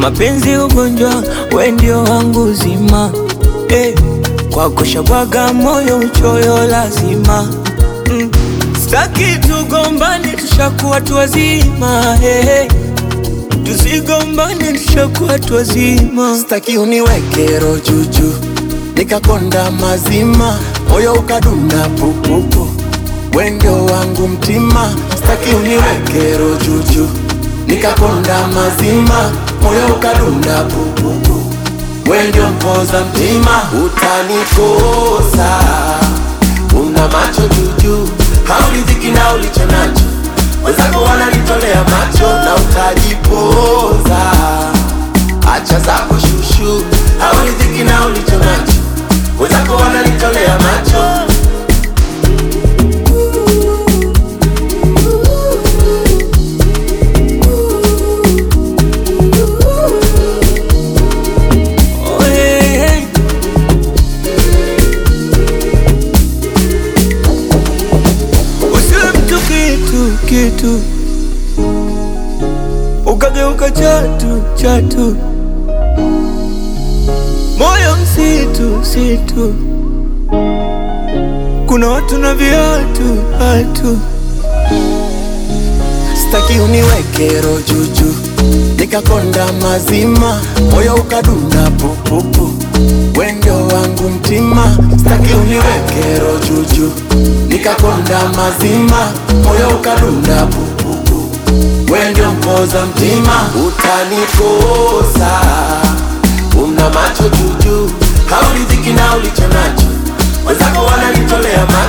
Mapenzi ugonjwa, we ndio wangu zima. Kwa kushabwaga moyo uchoyo lazima. Staki tugombane, tushakuwa tu wazima. Tusigombane, tushakuwa tu wazima. Staki uniweke roho juju nikakonda mazima, moyo ukadunda pupupu, we ndio wangu mtima. Staki uniweke roho juju nikakonda mazima, moyo ukadunda pupupu, we ndio mpoza mtima. Utanikosa, una macho juju, hauridhiki na ulicho nacho, wenzako wananitolea macho na utajipoza. Acha zako shushu, hauridhiki na ulicho nacho, wenzako wananitolea macho. Kitu ukageuka chatu chatu, moyo msitu. Kuna watu na viatu hatu. Staki uniweke roho juju nikakonda mazima, moyo ukadunda pupupu, we ndio wangu mtima. Staki uniweke roho juju nikakonda mazima, moyo ukadunda pupupu, we ndio mpoza mtima. Utanikosa, una macho juju, hauridhiki na ulicho nacho, wenzako wananitolea macho